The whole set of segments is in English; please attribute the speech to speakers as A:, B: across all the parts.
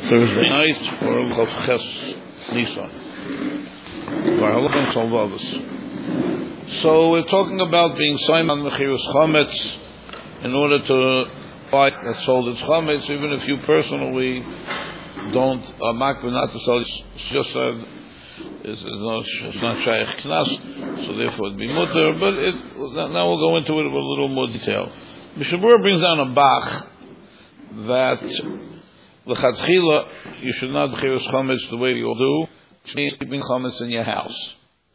A: Thursday night, or Chav Ches Nisan. So we're talking about being Simon Mechirus Chametz in order to buy that sold its Chametz, even if you personally don't makbid not to sell. It's just it's not Shaykh Knas, so therefore it'd be mutter. But now we'll go into it with a little more detail. Mishnah Berurah brings down a bach that l'chatchila you should not b'chirus chametz the way you do, which means keeping chametz in your house.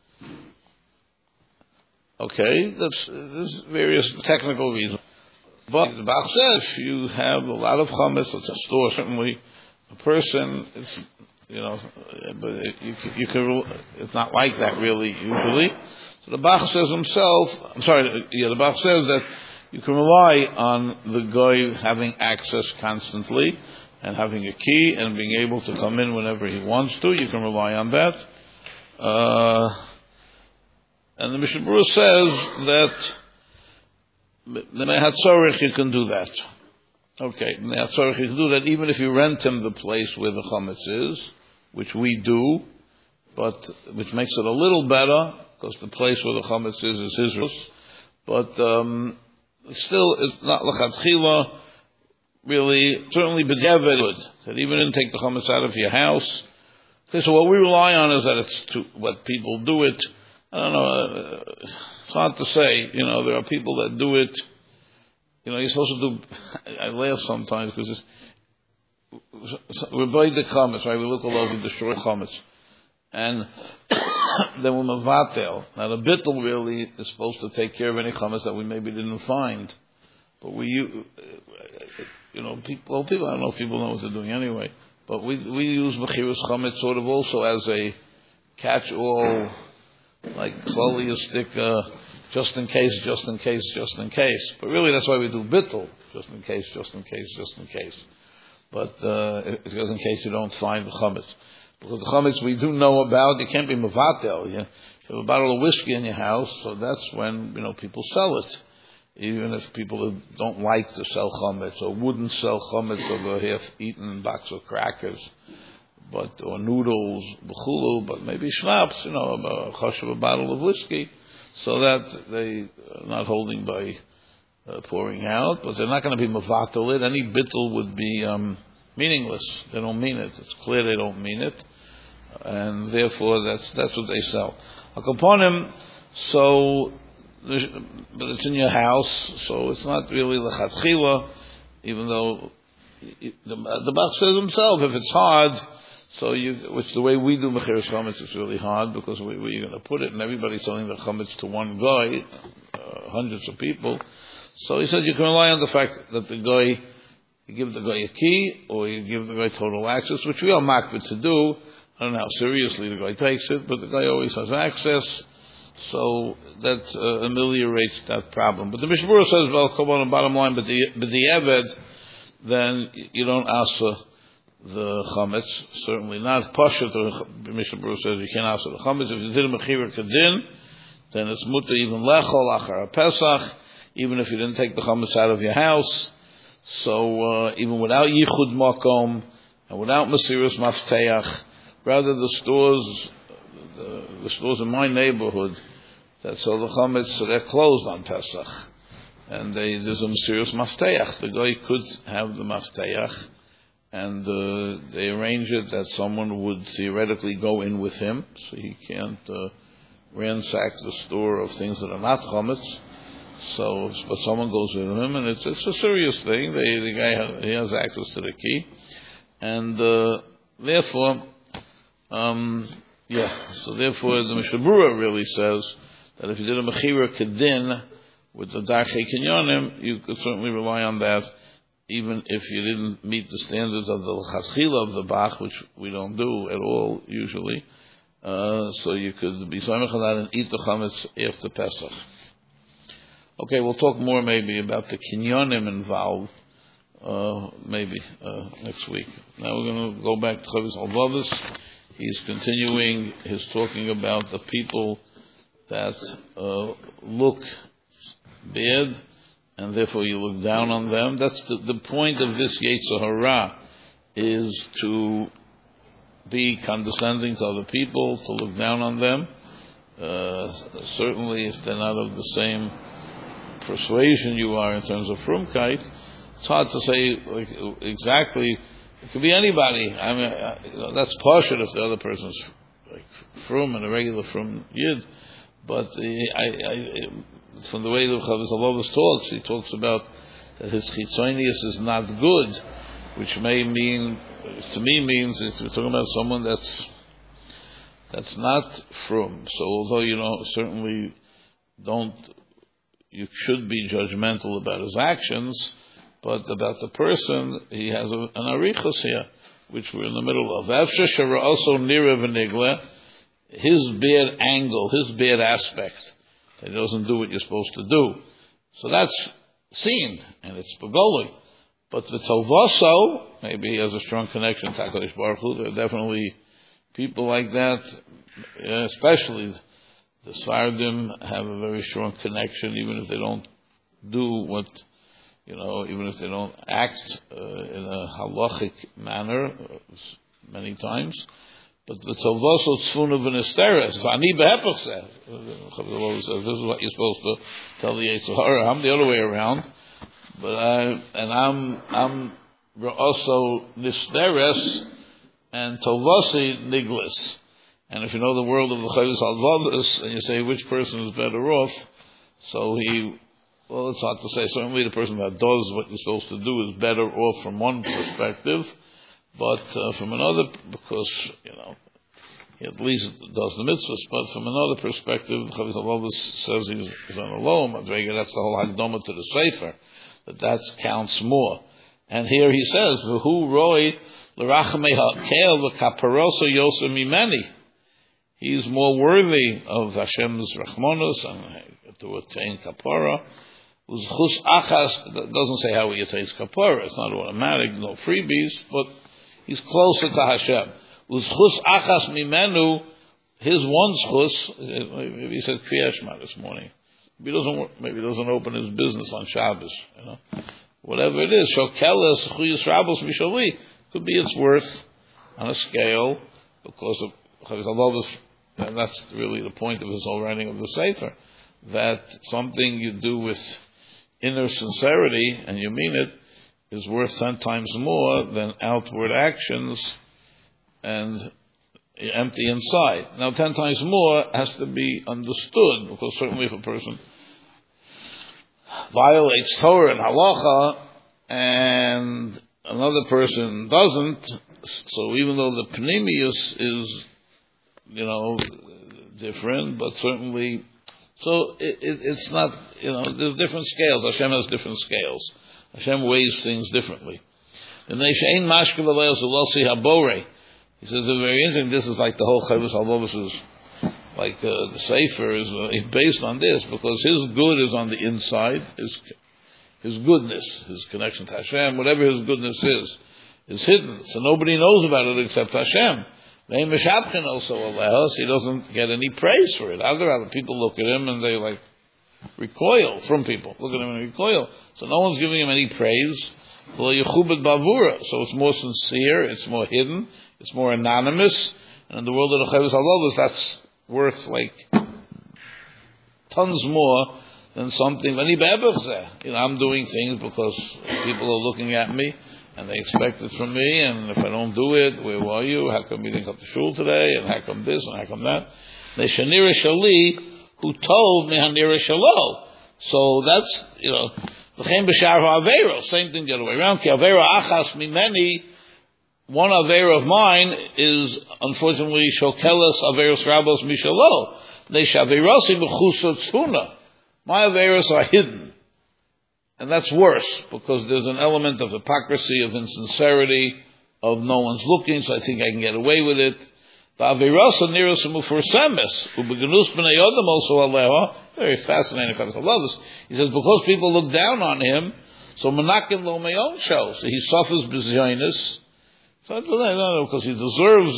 A: Okay, there's various technical reasons. But the Bach says if you have a lot of chametz, it's a store, certainly a person, it's, but you can, it's not like that really usually. So the Bach says the Bach says that you can rely on the guy having access constantly and having a key and being able to come in whenever he wants to. You can rely on that. And the Mishnah Berurah says that the Mehatzorich you can do that. Okay, Mehatzorich you can do that even if you rent him the place where the chametz is, which we do, but which makes it a little better because the place where the chametz is his house. But still, it's not l'chatchila really. Certainly, b'diavad that even didn't take the chametz out of your house. Okay, so what we rely on is that it's what people do it. I don't know. It's hard to say. There are people that do it. You're supposed to do. I laugh sometimes because we're by the chametz, right? We look all over the short chametz, and then we're mavatel. Now the bittul really is supposed to take care of any chametz that we maybe didn't find, but people. I don't know if people know what they're doing anyway. But we use b'chirus chametz sort of also as a catch-all. Like slowly you stick, just in case. But really that's why we do bittul, just in case. But it goes in case you don't find the chametz. Because the chametz we do know about, you can't be mevatel. You have a bottle of whiskey in your house, so that's when, people sell it. Even if people don't like to sell chametz, or wouldn't sell chametz of a half-eaten box of crackers. Or noodles, b'chulu, but maybe schnapps, a chush of a bottle of whiskey, so that they are not holding by pouring out, but they're not going to be mavatal it. Any bittul would be meaningless. They don't mean it. It's clear they don't mean it, and therefore that's what they sell. Akaponim, but it's in your house, so it's not really l'chatchila, even though the Bach says himself, if it's hard. So which the way we do Mechirus Chametz is really hard because where you're going to put it, and everybody's selling the Chametz to one guy, hundreds of people. So he said you can rely on the fact that the guy, you give the guy a key, or you give the guy total access, which we are makbid to do. I don't know how seriously the guy takes it, but the guy always has access, so that ameliorates that problem. But the Mishnah Berurah says, well, come on, bottom line, but the Eved, then you don't ask the chametz, certainly not. Pasha, the Mishnah Berurah says you can't ask the chametz. If you did a mechira kedin, then it's mutter even lechol achar Pesach, even if you didn't take the chametz out of your house. So even without yichud makom and without mesiras mafteach, rather the stores in my neighborhood that sell the chametz, so they're closed on Pesach, and there's a mesiras mafteach. The guy could have the mafteach. And they arrange it that someone would theoretically go in with him, so he can't ransack the store of things that are not chametz. So, but someone goes with him, and it's a serious thing. The guy he has access to the key, and therefore, So therefore, the Mishnah Berurah really says that if you did a mechira kedin with the darchei kinyonim, you could certainly rely on that. Even if you didn't meet the standards of the chaschila of the Bach, which we don't do at all usually, so you could be samech on that and eat the chametz after Pesach. Okay, we'll talk more maybe about the kinyonim involved, maybe next week. Now we're going to go back to Chavis Alvavis. He's continuing his talking about the people that look bad, and therefore you look down on them. That's the point of this Yetzer Hara, is to be condescending to other people, to look down on them. Certainly, if they're not of the same persuasion you are in terms of frumkeit, it's hard to say like, exactly. It could be anybody. I mean, that's partial if the other person's like frum and a regular frum yid. But from the way the Chavos Halachos talks, he talks about that his chitzonius is not good, which may mean, to me, means if we're talking about someone that's not frum. So although certainly you should be judgmental about his actions, but about the person, he has an arichos here, which we're in the middle of. Efshe shara also nira v'nigla, his bad angle, his bad aspect, that he doesn't do what you're supposed to do. So that's seen, and it's begoli. But the Tovaso, maybe he has a strong connection to HaKadosh Baruch Hu. There are definitely people like that, especially the Sfardim have a very strong connection, even if they don't do what, even if they don't act in a halachic manner many times. But the Tovaso Tzfuna V'Nesteres, V'ani Behepach says, this is what you're supposed to tell the Yetzer Hara. I'm the other way around. But I'm also Nisteres and Tovasi Niglis. And if you know the world of the Chavos Halachos, and you say which person is better off, so it's hard to say. Certainly the person that does what you're supposed to do is better off from one perspective, but from another, because, he at least does the mitzvahs, but from another perspective, Chavos Halachos says he's on a low madrega. That's the whole Hakdama to the Sefer, that counts more. And here he says, "V'hu roi l'rachamei ha'kel v'kaparoso yoser mimeni." He's more worthy of Hashem's rachmanos and to attain kapara. Uzchus achas doesn't say how he attains kapara. It's not automatic, no freebies, but he's closer to Hashem. Uzchus achas mimenu, his one schus. Maybe he said Kriyat Shema this morning. Maybe he doesn't open his business on Shabbos. Whatever it is, shokeles chuyus rabos mishali, could be its worth on a scale because of Chavos Halachos, and that's really the point of his whole writing of the Sefer, that something you do with inner sincerity and you mean it is worth 10 times more than outward actions and empty inside. Now 10 times more has to be understood, because certainly if a person violates Torah and halacha and another person doesn't, so even though the pnimius is different, but certainly, so it's not, there's different scales. Hashem has different scales. Hashem weighs things differently. And they she'ein mashke v'leos ulosi habore. He says, it's very interesting, this is like the whole Chavos Halachos is, like the Sefer is based on this, because his good is on the inside, his goodness, his connection to Hashem, whatever his goodness is hidden. So nobody knows about it except Hashem. He doesn't get any praise for it. Other people look at him and they recoil from people. Look at him and recoil. So no one's giving him any praise. So it's more sincere, it's more hidden, it's more anonymous. And in the world of the Chavos Halachos, that's worth tons more than something. I'm doing things because people are looking at me and they expect it from me, and if I don't do it, where were you? How come you didn't come to shul today? And how come this and how come that? Neshanira Shali, who told me Hanira Shalo. So that's, L'chein b'shar ha'avero, same thing the other way around. Ki avero achas mimeni, one avero of mine is unfortunately shokeles averos rabos mishalo. Neish averosi b'chusot tzfuna. My averos are hidden. And that's worse, because there's an element of hypocrisy, of insincerity, of no one's looking, so I think I can get away with it. Very fascinating. He says, because people look down on him, so menakim lo me'on show. So he suffers b'zyonis. So I don't know, because he deserves,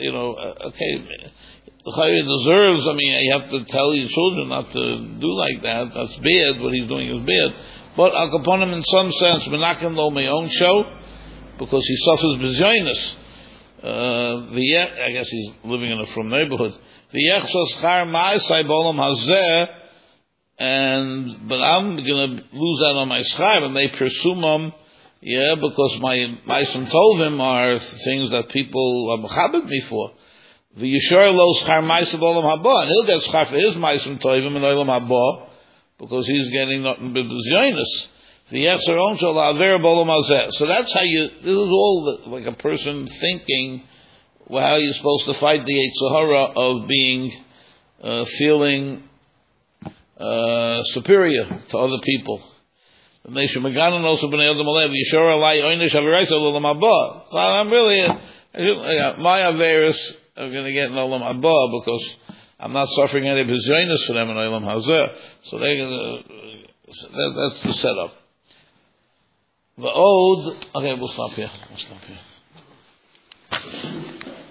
A: he deserves, you have to tell your children not to do like that. That's bad. What he's doing is bad. But Al Kaponim, in some sense, menakim lo me'on show. because he suffers bizyonis. I guess he's living in a frum neighborhood. V'yechsos char ma'asai b'olam hazeh, but I'm going to lose out on my schar, and they pursue him, because my ma'asim tovim are things that people are mechabed me for. V'yishor lo schar ma'asai b'olam haba, and he'll get schar for his ma'asim tovim in olam haba, because he's getting nothing but bizyonis. So that's how this is all like a person thinking how you're supposed to fight the Yetzer Hara of being, feeling superior to other people. I'm really, my Averis are going to get in Olam Haba because I'm not suffering any bizyonis for them in Olam Hazeh. So that's the setup. The Ode, okay, we'll stop here.